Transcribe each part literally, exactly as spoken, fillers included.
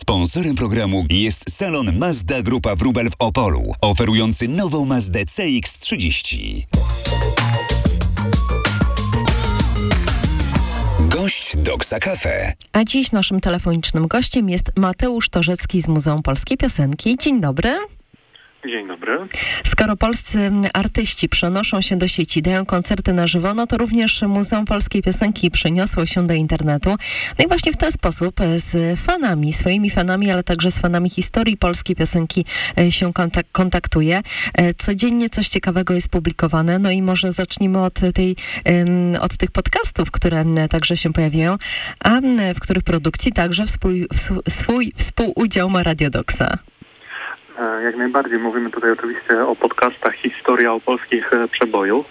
Sponsorem programu jest salon Mazda Grupa Wróbel w Opolu, oferujący nową Mazdę C X trzydzieści. Gość Doksa Cafe. A dziś naszym telefonicznym gościem jest Mateusz Torzecki z Muzeum Polskiej Piosenki. Dzień dobry. Dzień dobry. Skoro polscy artyści przenoszą się do sieci, dają koncerty na żywo, no to również Muzeum Polskiej Piosenki przeniosło się do internetu. No i właśnie w ten sposób z fanami, swoimi fanami, ale także z fanami historii polskiej piosenki się kontak- kontaktuje. Codziennie coś ciekawego jest publikowane, no i może zacznijmy od, tej, od tych podcastów, które także się pojawiają, a w których produkcji także swój, swój współudział ma Radio Doksa. Jak najbardziej. Mówimy tutaj oczywiście o podcastach Historia o polskich przebojów.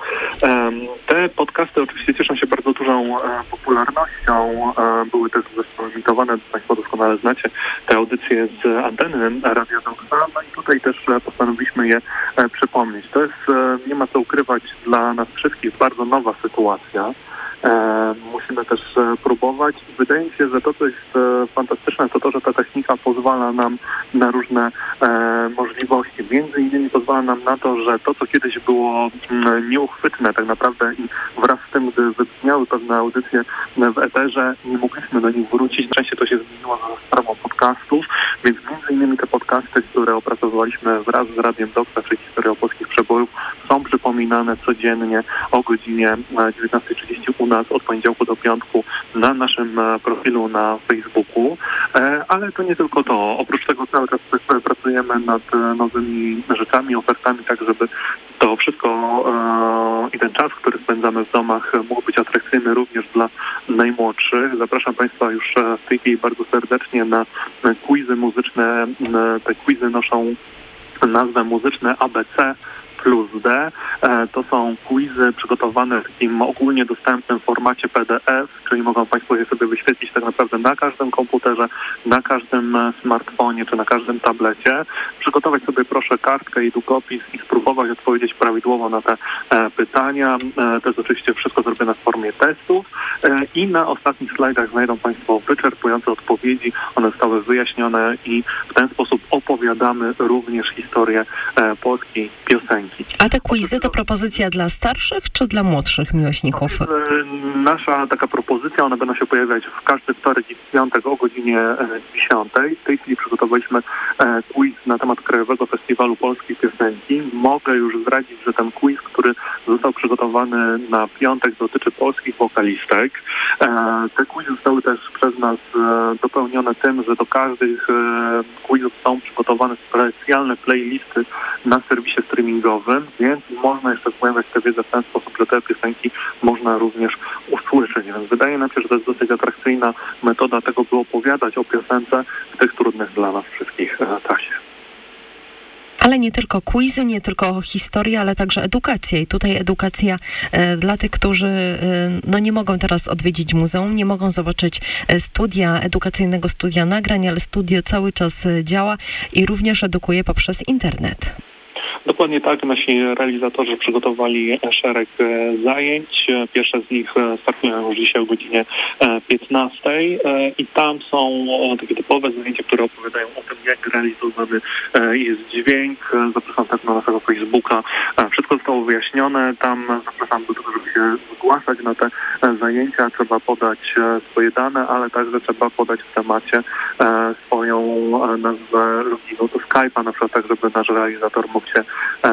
Te podcasty oczywiście cieszą się bardzo dużą popularnością. Były też zresztą emitowane, Państwo doskonale znacie, te audycje z anteny Radia Doksa. No i tutaj też postanowiliśmy je przypomnieć. To jest, nie ma co ukrywać, dla nas wszystkich bardzo nowa sytuacja. E, musimy też e, próbować. Wydaje mi się, że to, co jest e, fantastyczne, to to, że ta technika pozwala nam na różne e, możliwości. Między innymi pozwala nam na to, że to, co kiedyś było m, nieuchwytne tak naprawdę i wraz z tym, gdy wybrzmiały pewne audycje w eterze, nie mogliśmy do nich wrócić. Częściej to się zmieniło za sprawą podcastów, więc między innymi te podcasty, które opracowaliśmy wraz z Radiem Doksa, czyli Historia o polskich przebojów, są przypominane codziennie o godzinie dziewiętnasta trzydzieści u nas od poniedziałku do piątku na naszym profilu na Facebooku. Ale to nie tylko to. Oprócz tego cały czas pracujemy nad nowymi rzeczami, ofertami, tak żeby to wszystko i ten czas, który spędzamy w domach, mógł być atrakcyjny również dla najmłodszych. Zapraszam Państwa już w tej chwili bardzo serdecznie na quizy muzyczne. Te quizy noszą nazwę muzyczne A B C plus D. To są quizy przygotowane w takim ogólnie dostępnym formacie P D F, czyli mogą Państwo je sobie wyświetlić tak naprawdę na każdym komputerze, na każdym smartfonie czy na każdym tablecie. Przygotować sobie proszę kartkę i długopis i spróbować odpowiedzieć prawidłowo na te e, pytania. E, to jest oczywiście wszystko zrobione w formie testów e, i na ostatnich slajdach znajdą Państwo wyczerpujące odpowiedzi. One zostały wyjaśnione i w ten sposób opowiadamy również historię e, polskiej piosenki. A te quizy to propozycja dla starszych czy dla młodszych miłośników? Nasza taka propozycja, one będą się pojawiać w każdy wtorek i piątek o godzinie dziesiątej. W tej chwili przygotowaliśmy quiz na temat Krajowego Festiwalu Polskiej Piosenki. Mogę już zdradzić, że ten quiz, który został przygotowany na piątek, dotyczy polskich wokalistek. Te quizy zostały też przez nas dopełnione tym, że do każdych quizów są przygotowane specjalne playlisty na serwisie streamingowym, więc można jeszcze zgłębiać tę wiedzę w ten sposób, że te piosenki można również usłyszeć. Więc wydaje nam się, że to jest dosyć atrakcyjna metoda tego, by opowiadać o piosence w tych trudnych dla nas wszystkich czasie. Ale nie tylko quizy, nie tylko historia, ale także edukacja. I tutaj edukacja e, dla tych, którzy e, no nie mogą teraz odwiedzić muzeum, nie mogą zobaczyć e, studia, edukacyjnego studia nagrań, ale studio cały czas e, działa i również edukuje poprzez internet. Dokładnie tak. Nasi realizatorzy przygotowali szereg zajęć. Pierwsze z nich startują już dzisiaj o godzinie piętnastej i tam są takie typowe zajęcia, które opowiadają o tym, jak realizowany jest dźwięk. Zapraszam też na naszego Facebooka. Wszystko zostało wyjaśnione. Tam zapraszam do tego, żeby się zgłaszać na te zajęcia. Trzeba podać swoje dane, ale także trzeba podać w temacie swoją nazwę loginu do Skype'a, na przykład tak, żeby nasz realizator mógł się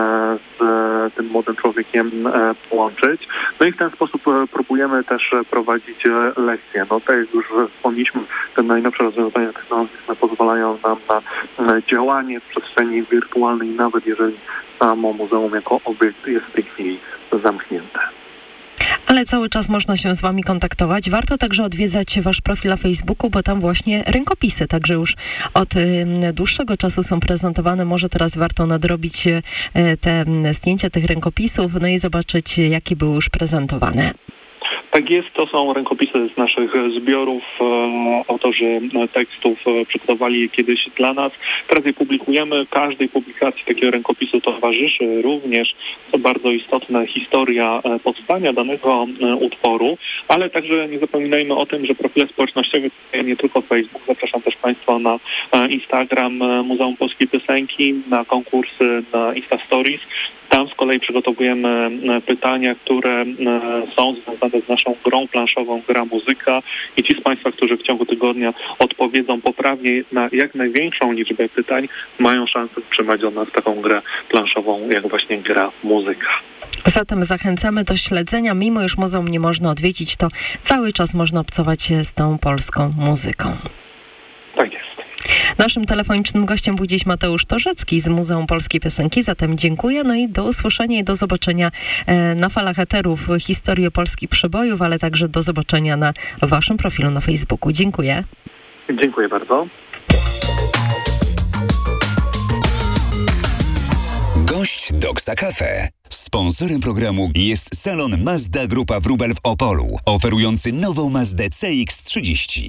z tym młodym człowiekiem połączyć. No i w ten sposób próbujemy też prowadzić lekcje. No tak jak już wspomnieliśmy, te najnowsze rozwiązania technologiczne pozwalają nam na działanie w przestrzeni wirtualnej, nawet jeżeli samo muzeum jako obiekt jest w tej chwili zamknięte. Ale cały czas można się z wami kontaktować. Warto także odwiedzać wasz profil na Facebooku, bo tam właśnie rękopisy także już od y, dłuższego czasu są prezentowane. Może teraz warto nadrobić y, te zdjęcia tych rękopisów, no i zobaczyć, jakie były już prezentowane. Tak jest, to są rękopisy z naszych zbiorów. Autorzy tekstów przygotowali je kiedyś dla nas. Teraz je publikujemy. Każdej publikacji takiego rękopisu towarzyszy również, co bardzo istotne, historia powstania danego utworu, ale także nie zapominajmy o tym, że profile społecznościowe, nie tylko Facebook, zapraszam też Państwa na Instagram Muzeum Polskiej Piosenki, na konkursy na Insta Stories. Tam z kolei przygotowujemy pytania, które są związane z naszą grą planszową Gra Muzyka i ci z Państwa, którzy w ciągu tygodnia odpowiedzą poprawnie na jak największą liczbę pytań, mają szansę otrzymać od nas taką grę planszową jak właśnie Gra Muzyka. Zatem zachęcamy do śledzenia. Mimo już muzeum nie można odwiedzić, to cały czas można obcować z tą polską muzyką. Tak jest. Naszym telefonicznym gościem był dziś Mateusz Torzecki z Muzeum Polskiej Piosenki. Zatem dziękuję. No i do usłyszenia i do zobaczenia na falach eterów historii polskich przebojów, ale także do zobaczenia na waszym profilu na Facebooku. Dziękuję. Dziękuję bardzo. Gość Doksa Cafe. Sponsorem programu jest salon Mazda Grupa Wróbel w Opolu, oferujący nową Mazdę C X trzydzieści.